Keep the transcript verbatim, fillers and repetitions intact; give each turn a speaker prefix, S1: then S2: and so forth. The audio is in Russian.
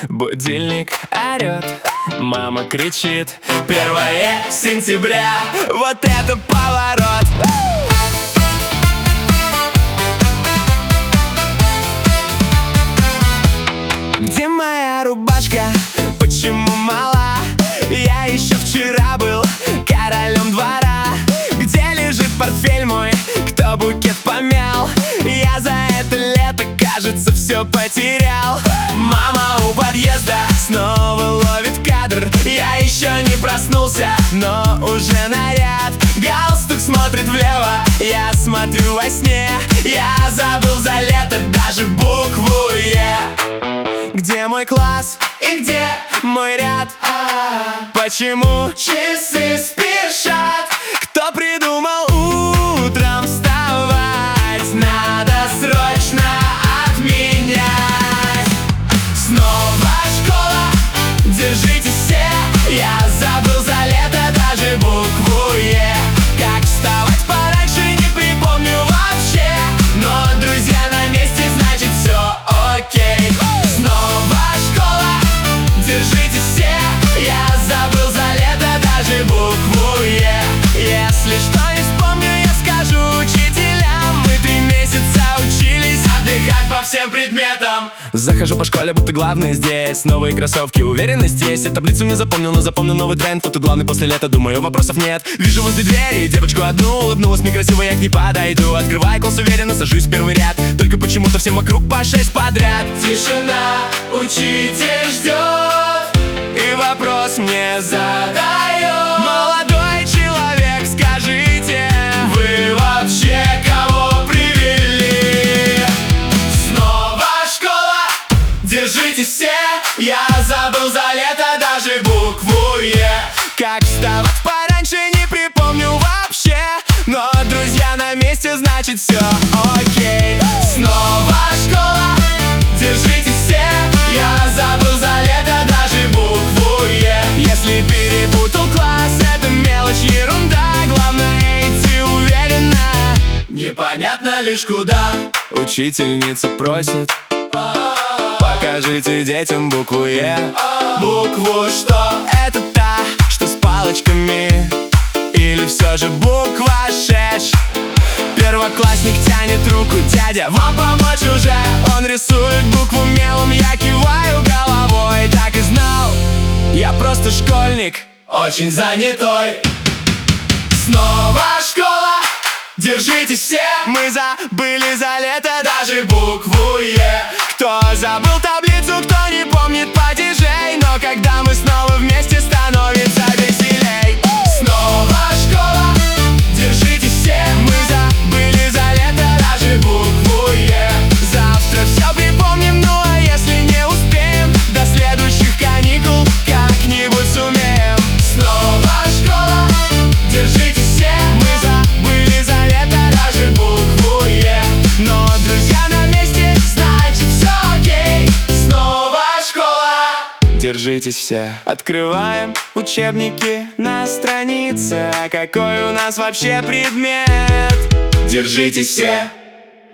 S1: Будильник орёт, мама кричит: первое сентября, вот это поворот! Где моя рубашка? Почему мала? Я еще вчера был королем двора. Где лежит портфель мой? Кто букет помял? Я за это лето, кажется, все потерял. Мама у подъезда снова ловит кадр. Я еще не проснулся, но уже наряд. Галстук смотрит влево, я смотрю во сне. Я забыл за лето даже букву Е. Где мой класс? И где мой ряд? А-а-а. Почему часы спешат? Кто придумал утром вставать? Надо срочно отменять. Снова школа, держитесь все. Я забыл за лето даже букву Е. Как вставать пораньше, не припомню вообще. Но друзья на месте, значит все окей. Снова школа, держитесь все. Я забыл за лето даже букву Е. Если что не вспомню, я скажу учителям. Мы три месяца учились отдыхать по всем предметам. Захожу по школе, будто главный здесь. Новые кроссовки, уверенность есть. Я таблицу не запомнил, но запомнил новый тренд. Вот тут главный после лета, думаю, вопросов нет. Вижу возле двери девочку одну, улыбнулась мне красиво, я к ней подойду. Открываю класс уверенно, сажусь в первый ряд. Только почему-то всем вокруг по шесть подряд. Тишина, учитель ждет и вопрос мне задает: молодой человек, скажите, вы вообще кого привели? Снова школа, держитесь все. Я забыл за лето даже букву Е. Как вставать пораньше, не припомню вообще. Но друзья на месте, значит все окей. Снова школа, держитесь все. Я забыл за лето даже букву Е. Если перепутал класс, это мелочь, ерунда. Главное идти уверенно, непонятно лишь куда. Учительница просит: покажите детям букву Е. Букву что? Это та, что с палочками? Или все же буква шесть? Первоклассник тянет руку: дядя, вам помочь уже? Он рисует букву мелом, я киваю головой. Так и знал, я просто школьник, очень занятой. Снова школа, держитесь все. Мы забыли за лето даже букву Е. Кто забыл таблицу, кто не помнит падежей. Но когда мы снова вместе, становится веселей. Снова школа, держитесь все. Мы забыли за лето даже букву Е. Завтра все припомним, ну а если не успеем, до следующих каникул как-нибудь сумеем. Снова школа, держитесь все. Мы забыли за лето даже букву Е. Но друзья на месте, значит все окей. Снова школа, держитесь все. Открываем учебники на странице. А какой у нас вообще предмет? Держитесь все.